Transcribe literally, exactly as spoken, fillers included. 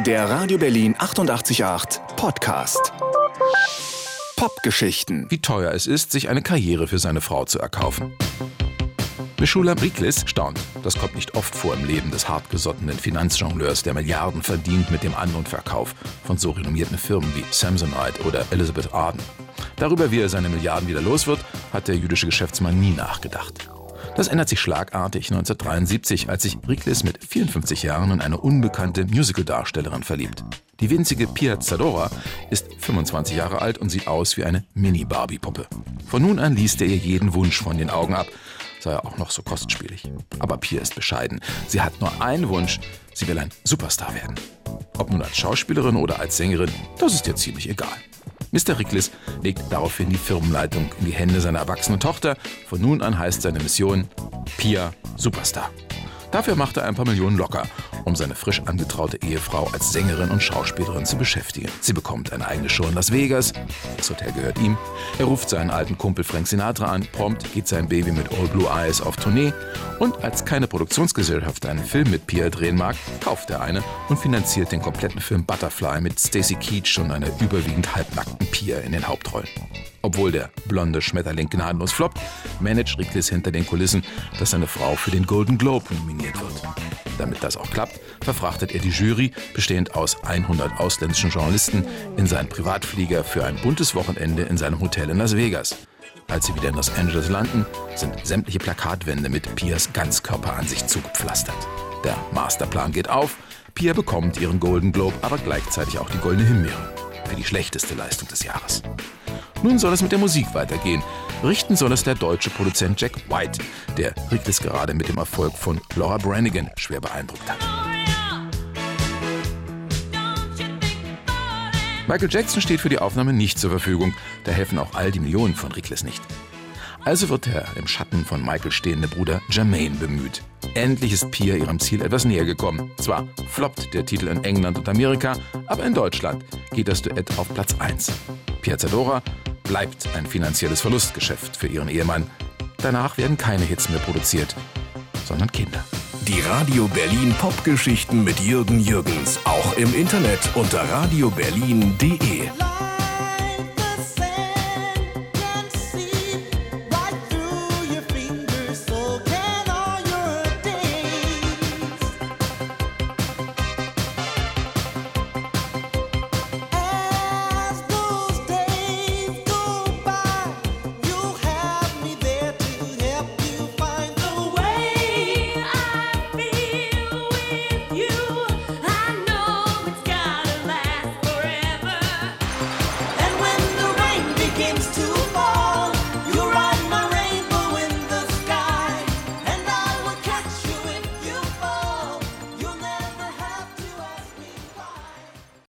Der Radio Berlin achtundachtzig Komma acht Podcast. Popgeschichten. Wie teuer es ist, sich eine Karriere für seine Frau zu erkaufen. Meshulam Riklis staunt. Das kommt nicht oft vor im Leben des hartgesottenen Finanzjongleurs, der Milliarden verdient mit dem An- und Verkauf von so renommierten Firmen wie Samsonite oder Elizabeth Arden. Darüber, wie er seine Milliarden wieder los wird, hat der jüdische Geschäftsmann nie nachgedacht. Das ändert sich schlagartig neunzehnhundertdreiundsiebzig, als sich Riklis mit vierundfünfzig Jahren in eine unbekannte Musicaldarstellerin verliebt. Die winzige Pia Zadora ist fünfundzwanzig Jahre alt und sieht aus wie eine Mini-Barbie-Puppe. Von nun an liest er ihr jeden Wunsch von den Augen ab, sei er auch noch so kostspielig. Aber Pia ist bescheiden. Sie hat nur einen Wunsch, sie will ein Superstar werden. Ob nun als Schauspielerin oder als Sängerin, das ist ihr ziemlich egal. Mister Riklis legt daraufhin die Firmenleitung in die Hände seiner erwachsenen Tochter. Von nun an heißt seine Mission Pia Superstar. Dafür macht er ein paar Millionen locker, um seine frisch angetraute Ehefrau als Sängerin und Schauspielerin zu beschäftigen. Sie bekommt eine eigene Show in Las Vegas, das Hotel gehört ihm. Er ruft seinen alten Kumpel Frank Sinatra an, prompt geht sein Baby mit All Blue Eyes auf Tournee. Und als keine Produktionsgesellschaft einen Film mit Pia drehen mag, kauft er eine und finanziert den kompletten Film Butterfly mit Stacy Keach und einer überwiegend halbnackten Pia in den Hauptrollen. Obwohl der blonde Schmetterling gnadenlos floppt, managt Riklis hinter den Kulissen, dass seine Frau für den Golden Globe nominiert wird. Damit das auch klappt, verfrachtet er die Jury, bestehend aus hundert ausländischen Journalisten, in seinen Privatflieger für ein buntes Wochenende in seinem Hotel in Las Vegas. Als sie wieder in Los Angeles landen, sind sämtliche Plakatwände mit Pias Ganzkörperansicht zugepflastert. Der Masterplan geht auf, Pia bekommt ihren Golden Globe, aber gleichzeitig auch die Goldene Himbeere für die schlechteste Leistung des Jahres. Nun soll es mit der Musik weitergehen. Richten soll es der deutsche Produzent Jack White, der Riklis gerade mit dem Erfolg von Laura Branigan schwer beeindruckt hat. Michael Jackson steht für die Aufnahme nicht zur Verfügung, da helfen auch all die Millionen von Riklis nicht. Also wird der im Schatten von Michael stehende Bruder Jermaine bemüht. Endlich ist Pia ihrem Ziel etwas näher gekommen. Zwar floppt der Titel in England und Amerika, aber in Deutschland geht das Duett auf Platz eins. Pia Zadora bleibt ein finanzielles Verlustgeschäft für ihren Ehemann. Danach werden keine Hits mehr produziert, sondern Kinder. Die Radio Berlin Popgeschichten mit Jürgen Jürgens, auch im Internet unter radio berlin punkt de.